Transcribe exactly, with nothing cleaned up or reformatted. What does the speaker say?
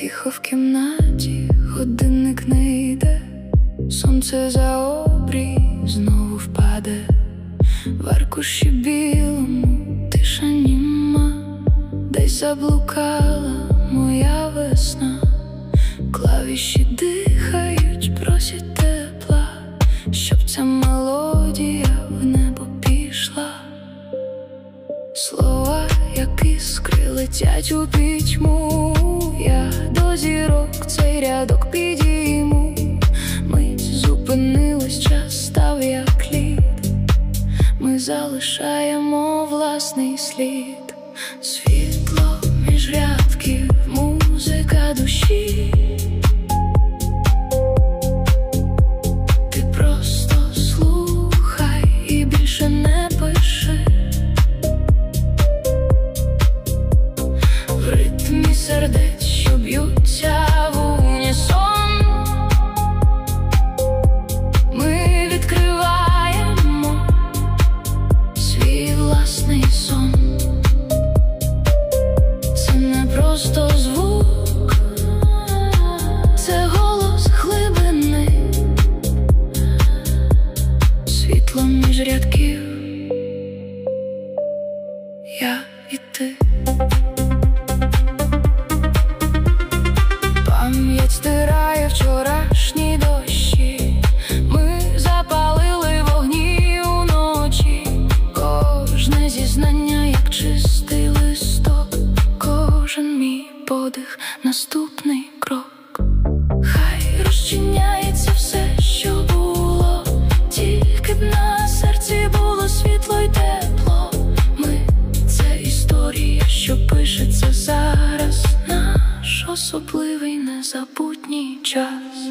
Тихо в кімнаті, годинник не йде, сонце за обрій знову впаде. В аркуші білому тиша німа, десь заблукала моя весна. Клавіші дихають, просять тепла, щоб ця мелодія в небо пішла. Слова, як іскри, летять у пітьму. Я до зірок цей рядок підійму. Мить зупинилась, час став як лід. Ми залишаємо власний слід. Світло між рядків, музика душі. Ти просто слухай і більше не пиши. В ритмі сердець, що б'ються в унісон, ми відкриваємо свій власний сон. Це не просто звук, це голос глибини. Світло між рядків, я і ти. Пам'ять стирає вчорашні дощі. Ми запалили вогні уночі. Кожне зізнання, як чистий листок. Кожен мій подих, наступний крок. Хай розчиняється все, що було. Тільки б на серці було світло й тепло. Ми – це історія, що пишеться зараз. Наш особливий незабутній час.